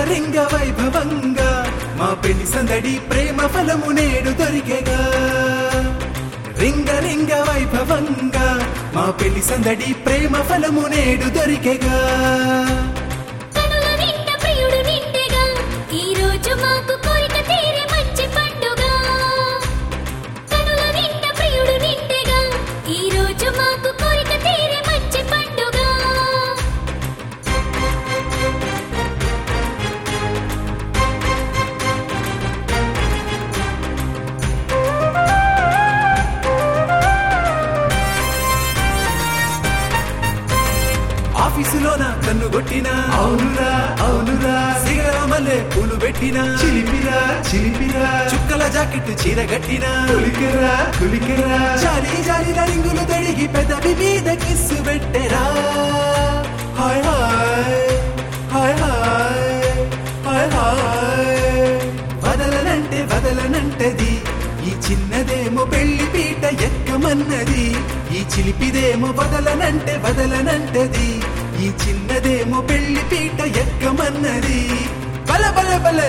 రింగ వైభవంగా మా పెళ్లి సందడి ప్రేమ ఫలము నేడు దొరికెగా రింగ రింగ వైభవంగా మా పెళ్లి సందడి ప్రేమ ఫలము నేడు దొరికెగా ఆఫీసులోన కన్ను కొట్టినా అవునురా అవునురా సిగరమల్లే పూలు పెట్టినా చిలిపిరా చిలిపిరా చుక్కల జాకెట్ చీర కట్టినా కులికెరా కులికెరా జాలి జాలిల రింగులు తడిగి పెదవి మీద కిస్సు పెట్టెరా హాయ్ హాయ్ హాయ్ హాయ్ హాయ్ హాయ్ వదలనంటే వదలనంటది ఈ చిన్నదేమో పెళ్లి పీట ఎక్కమన్నది ఈ చిలిపిదేమో వదలనంటే వదలనంటది ఈ చిన్నదేమో పెళ్లి పీట ఎక్కమన్నది బల బల బల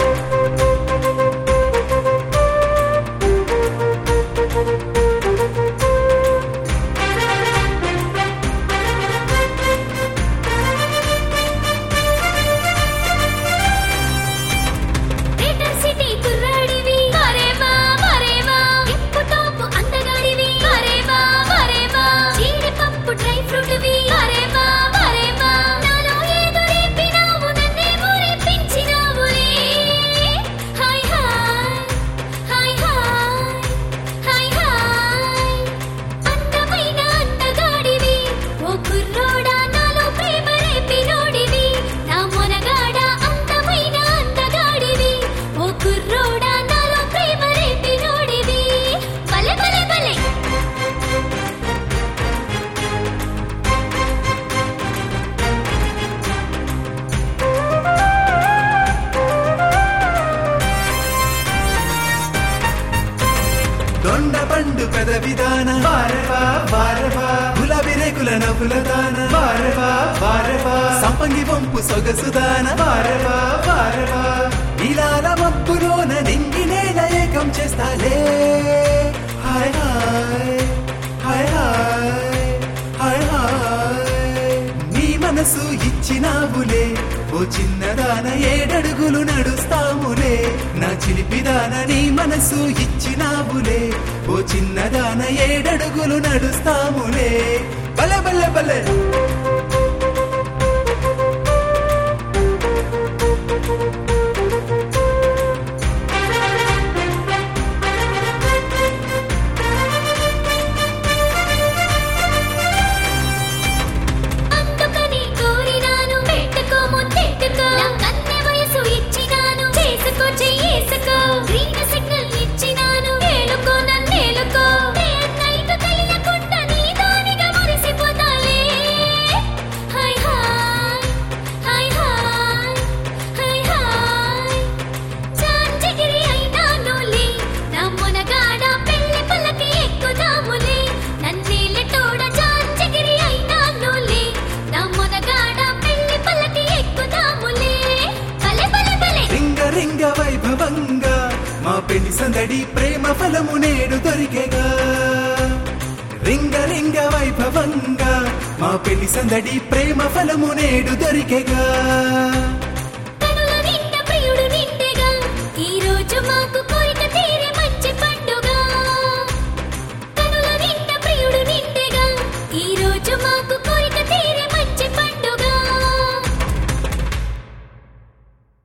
దొండ పండు పెద విధాన వారవా వారవా గులాబీ రేకుల నవ్వుల దాన వారవా వారవా సంపంగి వంపు సొగసుదాన వారవా వారవా ఇలాల మబ్బులోన నింగి నేల ఏకం చేస్తాలే హాయ్ హాయ్ హాయ్ హాయ్ హాయ్ హాయ్ నీ మనసు ఇచ్చినావులే ఓ చిన్నదాన ఏడడుగులు నడుస్తాములే నా చిలిపిదాన నీ మనసు ఇచ్చినావులే ఓ చిన్నదాన ఏడడుగులు నడుస్తాములే బల బల బల వైభవంగా మా పెళ్లి సందడి ప్రేమ ఫలము నేడు దొరికెగా రింగ రింగ వైభవంగా మా పెళ్లి సందడి ప్రేమ ఫలము నేడు దొరికెగా